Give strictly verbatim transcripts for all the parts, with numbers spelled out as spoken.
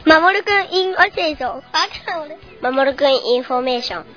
まもるくんインフォメーション。まもるくんインフォメーション。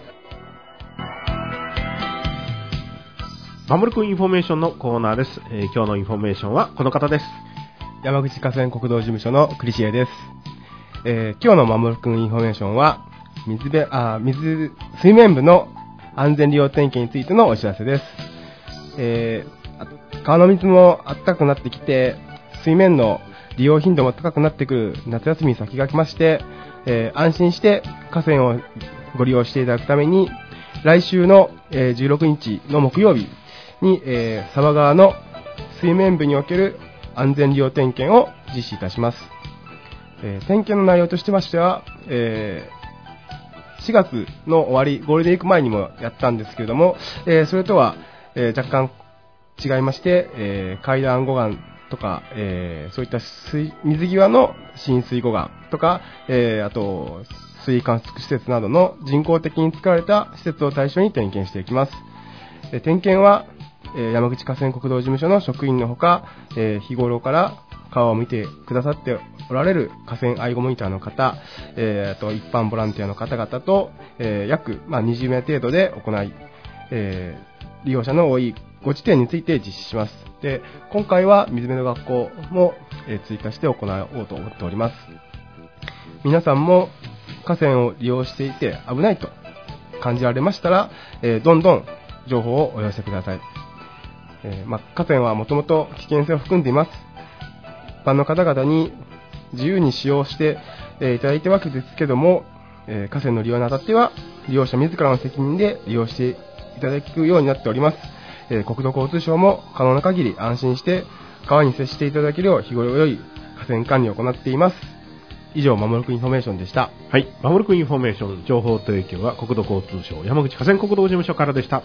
まもるくんインフォメーションのコーナーです、えー、今日のインフォメーションはこの方です。 山口河川国道事務所のクリシエです。えー、今日のまもるくんインフォメーションは水べあ水水面部の安全利用点検についてのお知らせです。えー、川の水も暖かくなってきて水面の利用頻度も高くなってくる夏休みに先が来まして、えー、安心して河川をご利用していただくために来週の、えー、じゅうろくにちの木曜日に、えー、佐波川の水面部における安全利用点検を実施いたします。えー、点検の内容としてましては、えー、しがつの終わりゴールデンウィーク前にもやったんですけれども、えー、それとは、えー、若干違いまして、えー、階段護岸とか、えー、そういった水水際の浸水護岸とか、えー、あと水位観測施設などの人工的に作られた施設を対象に点検していきます。えー、点検は、えー、山口河川国道事務所の職員のほか、えー、日頃から川を見てくださっておられる河川愛護モニターの方、えー、あと一般ボランティアの方々と、えー、約、まあ、にじゅうめい程度で行い、えー、利用者の多いご地点について実施します。で、今回は水辺の学校も、えー、追加して行おうと思っております。皆さんも河川を利用していて危ないと感じられましたら、えー、どんどん情報をお寄せください。えーまあ、河川はもともと危険性を含んでいます。一般の方々に自由に使用して、えー、いただいたわけですけども、えー、河川の利用にあたっては利用者自らの責任で利用していただくようになっております。えー、国土交通省も可能な限り安心して川に接していただけるよう日頃よい河川管理を行っています。以上、まもるくんインフォメーションでした。 はい、まもるくんインフォメーション情報提供は国土交通省山口河川国道事務所からでした。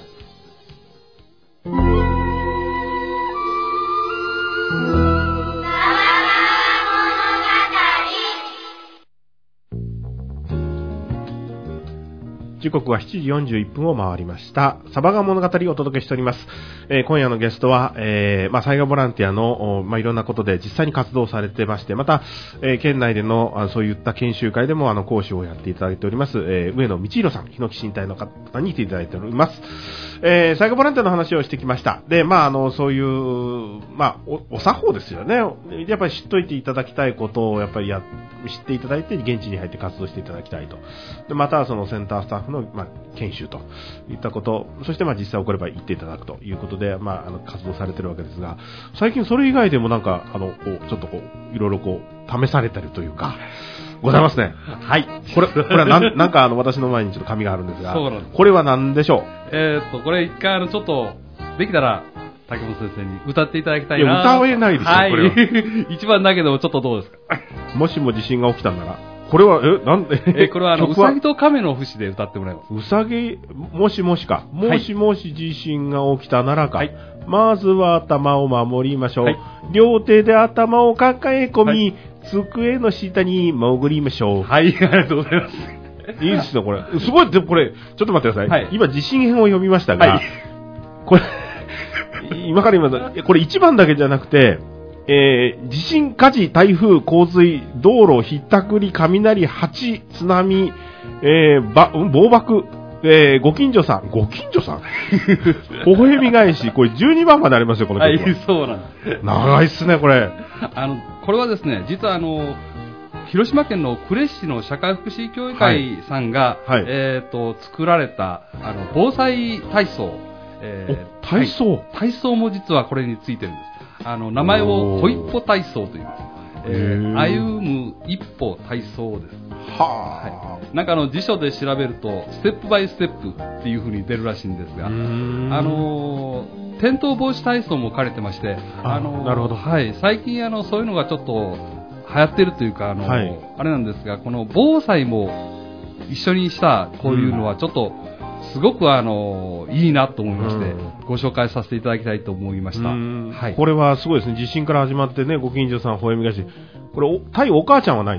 時刻はしちじよんじゅういっぷんを回りました。サバガ物語をお届けしております。えー、今夜のゲストは、えーまあ、災害ボランティアの、まあ、いろんなことで実際に活動されてまして、また、えー、県内でのあそういった研修会でもあの講師をやっていただいております、えー、上野道弘さん、日野木身体の方にいていただいております。えー、災害ボランティアの話をしてきました。で、まあ、あのそういう、まあ、お, お作法ですよね。やっぱり知っといていただきたいことをやっぱりや知っていただいて現地に入って活動していただきたいと。で、またそのセンタースタッフの、まあ、研修といったこと、そしてまあ実際起これば行っていただくということで、まあ、あの活動されているわけですが、最近それ以外でもなんかあのこうちょっとこういろいろこう試されたりというかございますね。 はい。 これこれはなんなんかあの私の前にちょっと紙があるんですが、 そうなんです。 これは何でしょう。 えー、っとこれ一回あのちょっとできたら竹本先生に歌っていただきたいな。 いや歌えないですよ、 はい、 これは。 一番だけどもちょっとどうですか。 もしも地震が起きたんなら。これは、え、なんで、 え、これはあの、うさぎと亀の節で歌ってもらいます。 うさぎ、もしもしか。もしもし地震が起きたならか。はい、まずは頭を守りましょう。はい、両手で頭を抱え込み、はい、机の下に潜りましょう。 はい、ありがとうございます。 いいですね、これ。すごい、でもこれ、ちょっと待ってください。はい、今、地震編を読みましたが、はい、これ、今から今、これ一番だけじゃなくて、えー、地震、火事、台風、洪水、道路、ひったくり、雷、蜂、津波、えー、ば、暴爆、えー、ご近所さん、ご近所さん微笑み返し、これじゅうにばんまでありますよ、この曲は。 はい、そうなんです。 長いっすね、これ。 あの、これはですね、実はあの、広島県の呉市の社会福祉協議会さんが、はいはい、えっと、作られた、あの、防災体操。 えー、体操、 はい、体操も実はこれについてるんです。あの名前を小一歩体操と言います。えー、歩む一歩体操です。 はあ、 はい。なんかあの辞書で調べるとステップバイステップっていう風に出るらしいんですが、あのー、転倒防止体操も兼ねてまして、 あ、 あのー、 なるほど。 はい。最近あのそういうのがちょっと流行ってるというかあのーはい、あれなんですが、この防災も一緒にしたこういうのはちょっと、うんすごくあのいいなと思いまして、うん、ご紹介させていただきたいと思いました。 はい、これはすごいですね。地震から始まってね、ご近所さん微笑みがし、これ対お母ちゃんはないんですか。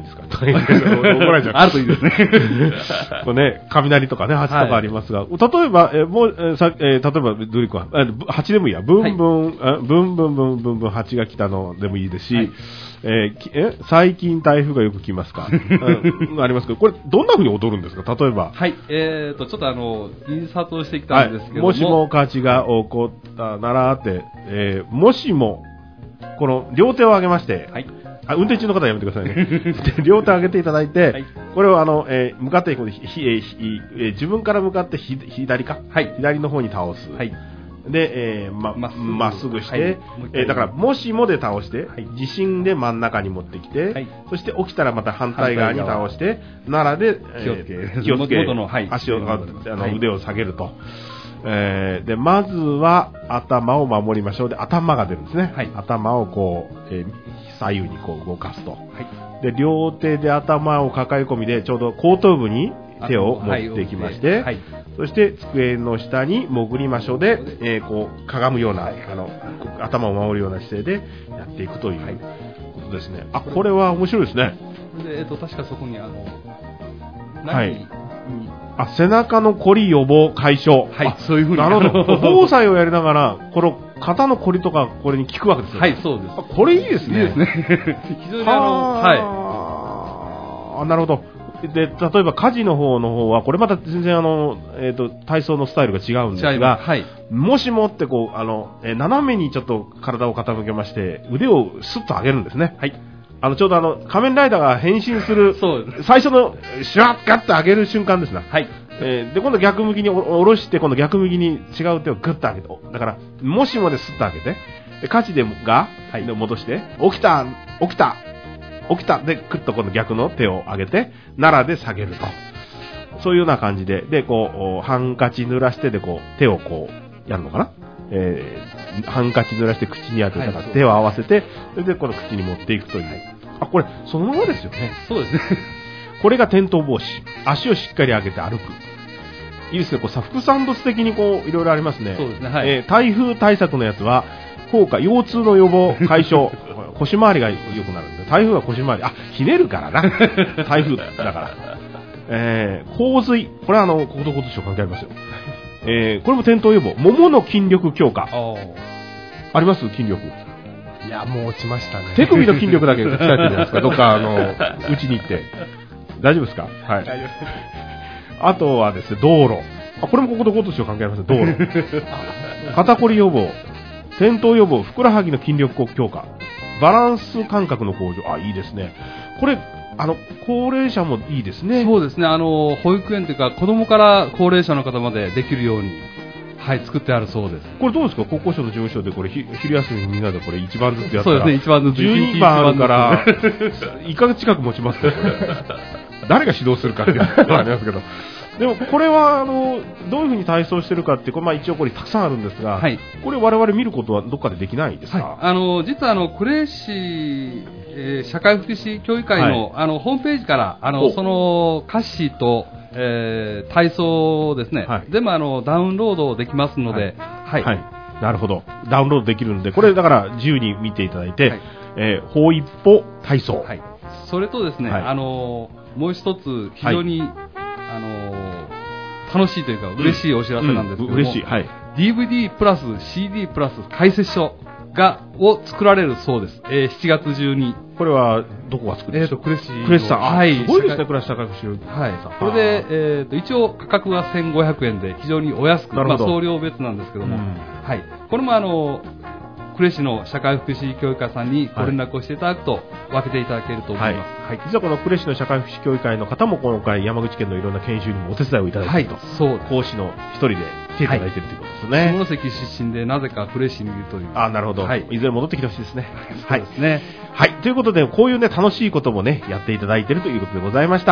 か言って怒られちゃう。 あるといいですね。 これね、雷とかね、蜂とかありますが、はい、例えば、えもう、えさえー、例えば、ドリコは、蜂でもいいや、ブンブン、はい、ブンブンブンブンブン蜂が来たのでもいいですし、はい、えー、え最近台風がよく来ますかありますけど、これ、どんな風に踊るんですか例えば。 はい、えーと、ちょっとあの、印刷をしてきたんですけども。 はい、もしも火事が起こったならって、えー、もしも、この両手を上げまして、はい、あ運転中の方はやめてくださいね。両手を上げていただいて、はい、これをあの、えー、向かってひひ、えー、自分から向かってひ左か、はい、左の方に倒す。はい、で、えー、ま、まっすぐして、はい、えー、だから、もしもで倒して、はい、地震で真ん中に持ってきて、はい、そして起きたらまた反対側に倒して、奈良で、えー、気をつけ、元の、はい、足を、あの、はい、腕を下げると。えー、で、まずは頭を守りましょう。で、頭が出るんですね。はい、頭をこう、えー、左右にこう動かすと。はい、で、両手で頭を抱え込みで、ちょうど後頭部に手を持ってきまして、はい、そして机の下に潜りましょうで、えー、こう、かがむような、あの、頭を守るような姿勢でやっていくということですね。あ、これは面白いですね。 で、えっと、確かそこにあの、 はい。あ、背中の凝り予防解消。 はい、そういうふうに。 なるほど。防災をやりながら、この肩の凝りとかこれに効くわけですよね。 はい、そうです。 あ、これいいですね。 いいですね。非常にあの、はい。 あ、なるほど。で、例えば家事の方の方は、これまた全然あの、えっと、体操のスタイルが違うんですが、はい、もしもってこう、あの、えー、斜めにちょっと体を傾けまして、腕をスッと上げるんですね。はい。あの、ちょうどあの、仮面ライダーが変身する、最初の、シュワッガッと上げる瞬間ですね。はい。えー、で、今度逆向きに下ろして、今度逆向きに違う手をグッと上げて、だから、もしもでスッと上げて、家事でが、はい、で戻して、起きた、起きた、起きた、で、クッと今度逆の手を上げて、奈良で下げると。そういうような感じで、で、こう、ハンカチ濡らして、で、こう、手をこう、やるのかなえー、ハンカチ濡らして口に当てたから手を合わせて、それでこの口に持っていくという。あ、これ、そのままですよね。 そうですね。 これが転倒防止。足をしっかり上げて歩く。いいですね。こう、副産物的にこう、いろいろありますね。 そうですね。はい。 えー、台風対策のやつは、効果、腰痛の予防、解消。腰回りが良くなるんで、台風は腰回り、あ、ひねるからな。台風だから。えー、洪水。これはあの、国土交通省関係ありますよ。えー、これも転倒予防。ももの筋力強化。あります筋力。 いや、もう落ちましたね。 手首の筋力だけ鍛えてるじゃないですか。どっか、あの、うちに行って。大丈夫ですか？はい。大丈夫です。あとはですね、道路。あ、これも国土交通省関係ありますね。道路。肩こり予防。転倒予防。ふくらはぎの筋力強化。バランス感覚の向上。あ、いいですね。これ、あの、高齢者もいいですね。 そうですね。あの、保育園というか、子供から高齢者の方までできるように、はい、作ってあるそうです。 これどうですか？国交省の事務所でこれ、昼休みにみんなでこれ一番ずつやったら。 そうですね、一番ずつ。 じゅうにばんあるから、いっかげつ近く持ちますね。誰が指導するかっていうのがありますけど。でもこれはあのどういうふうに体操してるかっていう、まあ、一応これたくさんあるんですが、はい、これ我々見ることはどっかでできないですか？はい、 あの実はあの呉市、えー、社会福祉協議会の、はい、あのホームページからあのその歌詞と、えー、体操ですね、はい、全部あのダウンロードできますので、はいはいはい、 なるほど、ダウンロードできるので、これだから自由に見ていただいて、はい、えー、法一歩体操、はい、 それとですね、はい、あのもう一つ非常に、はい、あのー、楽しいというか嬉しいお知らせなんですけども、うんうん、嬉しい、はい、ディーブイディー プラス シーディー プラス解説書がを作られるそうです、えー、しちがつ中に。 これはどこが作るんですか？ えーと呉市呉市さん、はい、すごいですね、呉市社会福祉はい、これで、えー、と一応価格はせんごひゃくえんで非常にお安く、まあ、送料別なんですけども、うん、はい、これもあの呉市の社会福祉協議会さんにご連絡をしていただくと分けていただけると思います、はいはい、実はこの呉市の社会福祉協議会の方も今回山口県のいろんな研修にもお手伝いをいただいていると、はい、そう講師の一人で来ていただいているということですね、 はい、下関出身でなぜか呉市にいるという。 あ、なるほど、はい、いずれ戻ってきてほしいですね。 はい、そうですね、 はい、ということでこういうね楽しいこともねやっていただいているということでございました。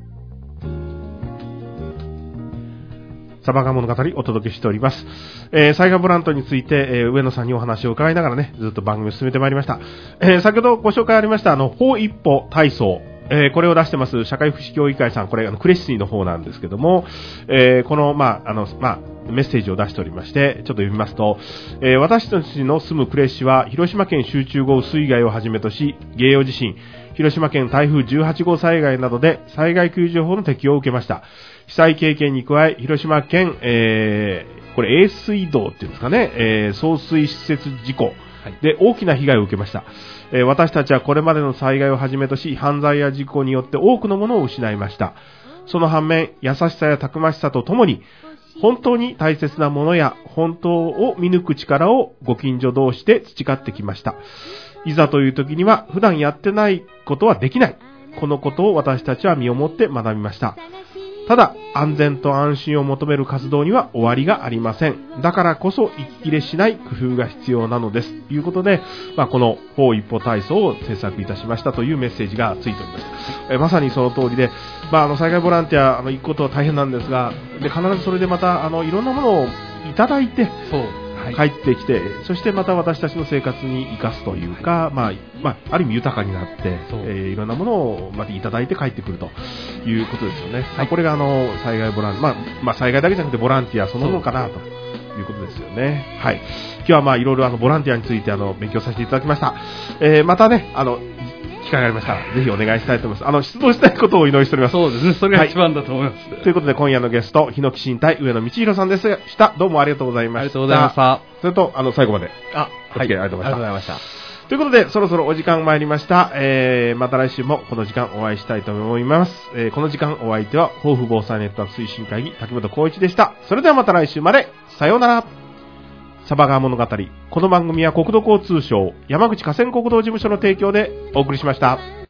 サバガ物語お届けしております。えー、災害ボラントについて、えー、上野さんにお話を伺いながらね、ずっと番組を進めてまいりました。えー、先ほどご紹介ありました、あの、法一歩体操。えー、これを出してます、社会福祉協議会さん、これ、あの、呉市の方なんですけども、えー、この、まあ、あの、まあ、メッセージを出しておりまして、ちょっと読みますと、えー、私たちの住む呉市は、広島県集中豪雨水害をはじめとし、芸予地震、 広島県台風じゅうはちごう災害などで災害救助法の適用を受けました。被災経験に加え、広島県、えー、これ、永水道っていうんですかね、えー、送水施設事故で大きな被害を受けました。えー、私たちはこれまでの災害をはじめとし、犯罪や事故によって多くのものを失いました。その反面、優しさやたくましさとともに、本当に大切なものや本当を見抜く力をご近所同士で培ってきました。いざという時には普段やってないことはできない。このことを私たちは身をもって学びました。ただ、安全と安心を求める活動には終わりがありません。だからこそ息切れしない工夫が必要なのです。ということで、まあ、この法一歩体操を制作いたしましたというメッセージがついております。えまさにその通りで、まあ、あの災害ボランティアあの行くことは大変なんですが、で必ずそれでまたあのいろんなものをいただいて、そう帰ってきて、そしてまた私たちの生活に生かすというか、はい、まあ、まあ、ある意味豊かになって、えー、いろんなものをまたいただいて帰ってくるということですよね。はい、これがあの災害ボラン、まあ、まあ、災害だけじゃなくてボランティアそのものかなということですよね。はい。今日はまあいろいろあのボランティアについてあの勉強させていただきました。えー、またね、あの、機会がありましたら、ぜひお願いしたいと思います。あの、質問したいことをお祈りしております。 そうですね。それが一番だと思います。 はい、ということで、今夜のゲスト、日野騎神隊上野道弘さんでした。どうもありがとうございました。 ありがとうございました。 それと、あの、最後まで。 あ、 お付き合いありがとうございました。 はい、ありがとうございました。 ということで、そろそろお時間参りました。えー、また来週もこの時間お会いしたいと思います。えー、この時間お相手は、豊富防災ネットワーク推進会議、滝本光一でした。それではまた来週まで。さようなら。サバ川物語。この番組は国土交通省山口河川国道事務所の提供でお送りしました。